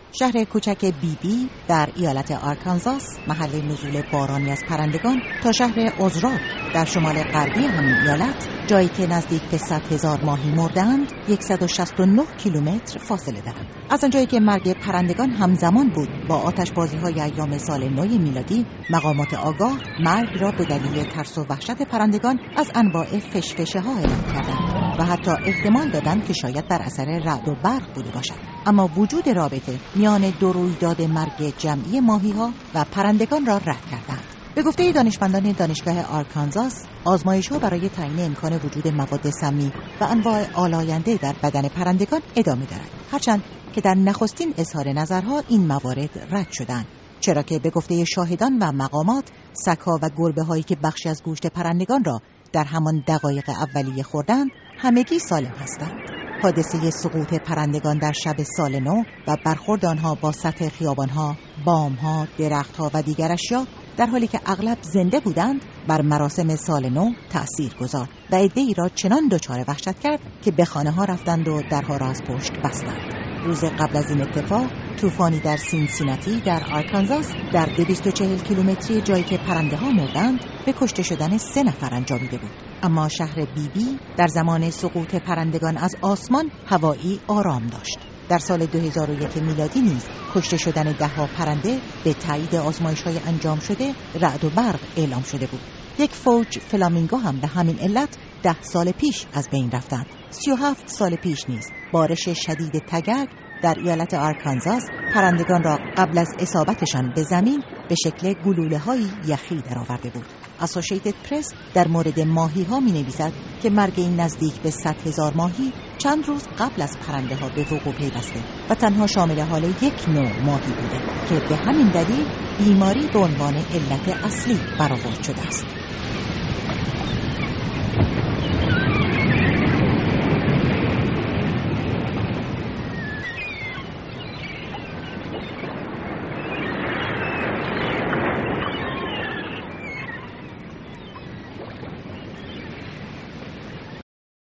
شهر کوچک بیبی در ایالت آرکانزاس محل نزول بارانی از پرندگان تا شهر اوزراک در شمال غربی همین ایالت، جایی که نزدیک به 100,000 ماهی مردند، 169 کیلومتر فاصله دارند. از آنجایی که مرگ پرندگان همزمان بود با آتشبازی‌های ایام سال نو میلادی، مقامات آگاه مرگ را به دلیل ترس و وحشت پرندگان از انواع فشفشه‌ها اعلام کردند و حتی احتمال دادند که شاید بر اثر رعد و برق بوده باشد. اما وجود رابطه میان دو رویداد مرگ جمعی ماهی‌ها و پرندگان را رد کردند. به گفته دانشمندان دانشگاه آرکانزاس، آزمایش‌ها برای تعیین امکان وجود مواد سمی و انواع آلاینده در بدن پرندگان ادامه دارد، هرچند که در نخستین اظهار نظرها این موارد رد شدند، چرا که به گفته شاهدان و مقامات، سگ‌ها و گربه‌هایی که بخشی از گوشت پرندگان را در همان دقایق اولیه خوردند، همگی سالم هستند. حادثه سقوط پرندگان در شب سال نو و برخورد آنها با سطح خیابان‌ها، بام‌ها، درخت‌ها و دیگر اشیا در حالی که اغلب زنده بودند، بر مراسم سال نو تأثیر گذاشت و عده‌ای را چنان دچار وحشت کرد که به خانه‌ها رفتند و درها را از پشت بستند. روز قبل از این اتفاق، طوفانی در سینسیناتی در آرکانزاس در 240 کیلومتری جایی که پرنده‌ها مردند، به کشته شدن 3 نفر انجامیده بود. اما شهر بیبی در زمان سقوط پرندگان از آسمان هوایی آرام داشت. در سال 2001 میلادی نیز کشته شدن 10 پرنده به تایید آزمایش‌های انجام شده رعد و برق اعلام شده بود. یک فوج فلامینگو هم به همین علت 10 سال پیش از بین رفتند. 37 سال پیش نیز بارش شدید تگرگ در ایالت آرکانزاس پرندگان را قبل از اصابتشان به زمین به شکل گلوله‌های یخی درآورده بود. اسوسییتد پرس در مورد ماهی‌ها می‌نویسد که مرگ این نزدیک به 100,000 ماهی چند روز قبل از پرنده‌ها به وقوع پیوسته و تنها شامل حال یک نوع ماهی بوده که به همین دلیل بیماری به عنوان علت اصلی برآورد شده است.